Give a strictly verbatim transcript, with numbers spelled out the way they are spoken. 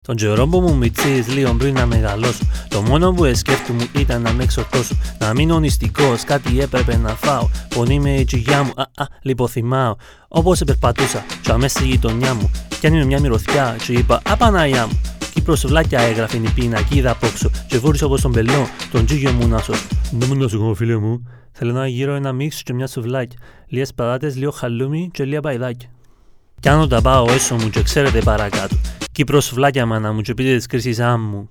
Τον τζερόμπο μου μητσής λίγο πριν να μεγαλώσω. Το μόνο που εσκέφτου μου ήταν να με εξορτώσω. Να μείνω νηστικός, κάτι έπρεπε να φάω. Πονεί με η τσιγιά μου, α, α, λιποθυμάω. Όπως επερπατούσα, και αμέσως στη γειτονιά μου. Πιάνει με μια μυρωθιά, και είπα, α, Παναγιά μου. Κύπρος βλάκια έγραφε η πινακίδα απόξω. Και βούρησε όπως τον πελό, τον τζίγιο μου να σώσω. Δεν μου να σου πω, φίλε μου. Θέλω να γύρω ένα μίξ και μια σουβλάκια. Λίγες πατάτες, λίγο χαλούμι και λίγα παϊδάκια. Κι άνω τα πάω έσω μου και ξέρετε παρακάτω. Κύπρος βλάκια μάνα μου και πείτε της κρίσης άμμου.